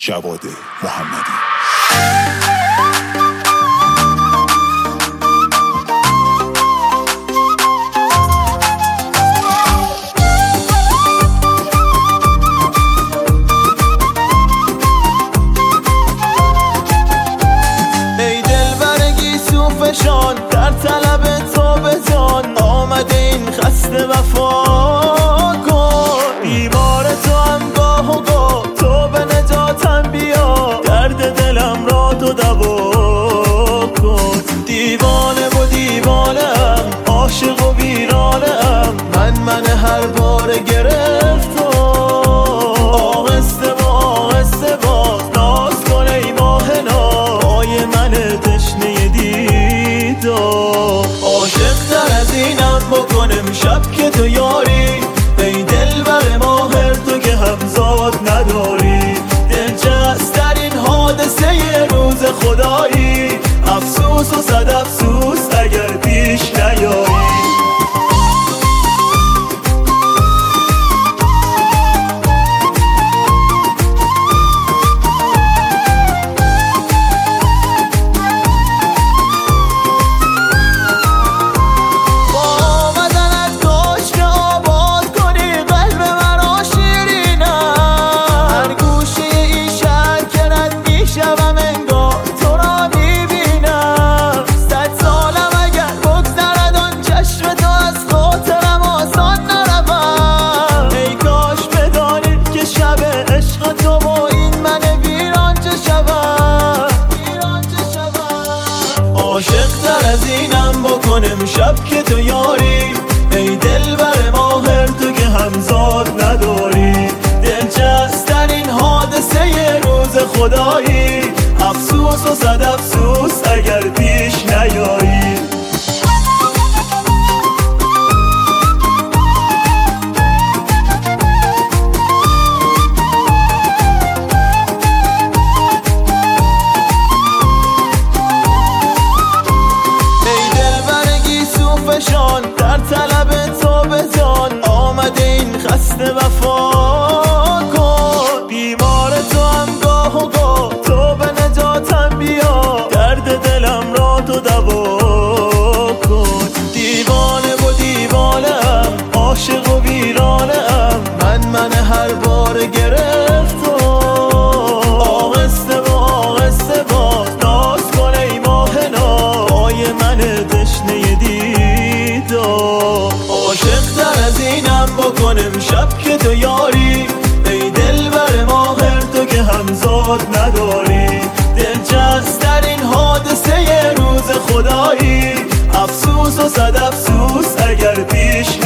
جواد محمدی. ای دلبر گیسوفشان در طلب تو به جان آمده این خسته وفا کن. بیمار تو هم گاه و گاه تو به نجاتم بیا، درد دلم را تو دوا کن. دیوانه و دیوانه‌ام، عاشق و ویرانه‌ام، من هر بار گرفتم. آهسته و آهسته باز ناز کن ای ماه نای من تشنه دیدار. عاشق تر از اینم بکنم شب که تو یاری، ای دلبر ماهر تو که همزاد نداری. دلچسب در این حادثه ی روز خدایی، افسوس و صد افسوس اگر پیش نیایی. عاشق تر از اینم بکنم شب که تو یاری، ای دلبر ماهر تو که همزاد نداری. دلچسب در این حادثه ی روز خدایی، افسوس و صد افسوس اگر پیش نیایی. در طلب تو به جان آمده این خسته وفا کن. بیمار تو هم گاه و گاه تو به نجاتم بیا، درد دلم را تو دوا کن. دیوانه و دیوانه‌ام، عاشق و ویرانه‌ام، من هر بار گرفتم. آهسته و آهسته باز ناز کن ای ماه نای من تشنه دیدار. عاشق تر از اینم بکنم شب که تو یاری، ای دلبر ماهر تو که همزاد نداری. دلچسب در این حادثه ی روز خدایی، افسوس و صد افسوس اگر پیش